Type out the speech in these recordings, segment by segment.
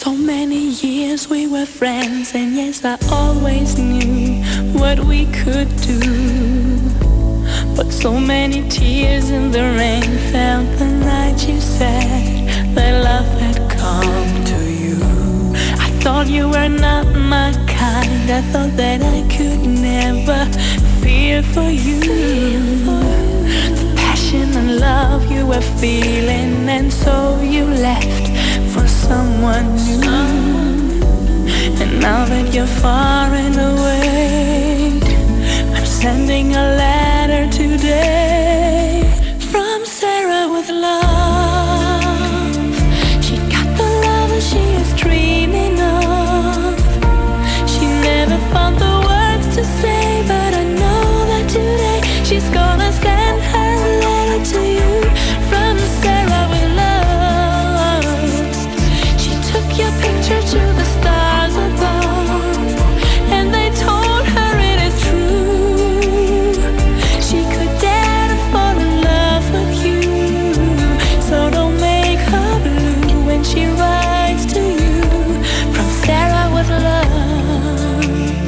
So many years we were friends, and yes, I always knew what we could do. But so many tears in the rain fell the night you said that love had come to you. I thought you were not my kind, I thought that I could never fear for you. The passion and love you were feeling, and so you left for someone new. And now that you're far and away, I'm sending a letter today from Sarah with love. She got the love that she is dreaming of. She never found the words to say, but I know that today she's gonna send her a letter to you from Sarah with love. She took your picture to the stars above, and they told her it is true. She could dare to fall in love with you, so don't make her blue when she writes to you from Sarah with love.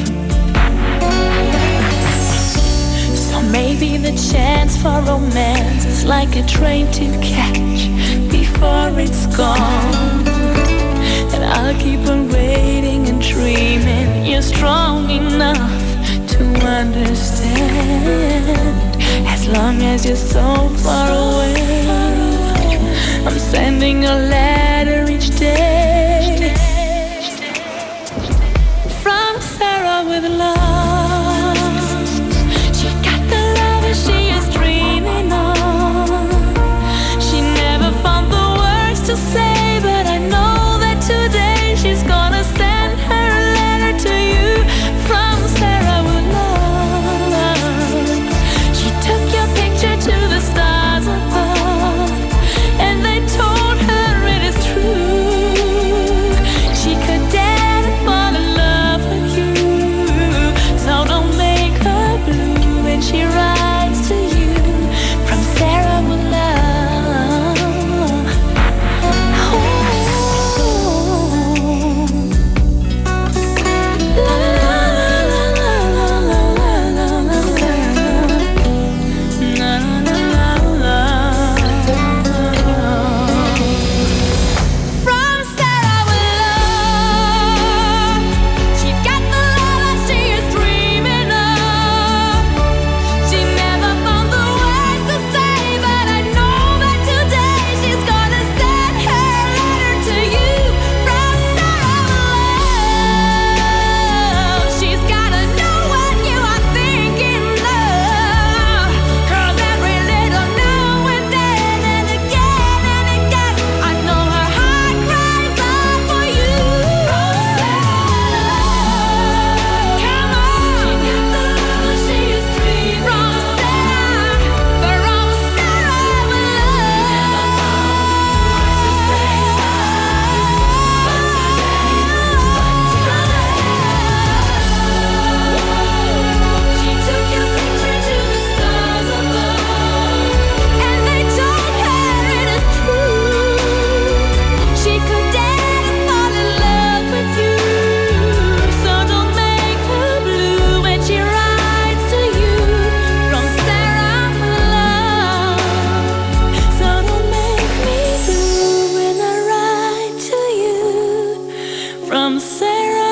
So maybe the chance for romance is like a train to catch before it's gone. And I'll keep on waiting and dreaming you're strong enough to understand. As long as you're so far away, I'm sending a letter each day from Sarah with love. She got the love that she is dreaming of. She never found the words to say, but I know that today she's gonna send her a letter to you from Sarah with love. She took your picture to the stars above, and they told her it is true. She could dare to fall in love with you, so don't make her blue when she writes to you from Sarah with love. Oh. La, la, la, la, la, la, la, la, la. Na, na, na, la. From Sarah with love. She got the love that she is dreaming of. She never found the words to say, but I know that today she's gonna send her letter to you from Sarah with love. She's gotta know what you are thinking of, 'cause every little now and then and again, I know her heart cries out for you. Come on, she got the love that she is dreaming from Sarah with love. She took your picture to the stars above, and they told her it is true. She could dare to fall in love with you, so don't make her blue when she writes to you from Sarah with love. So don't make me blue when I write to you from Sarah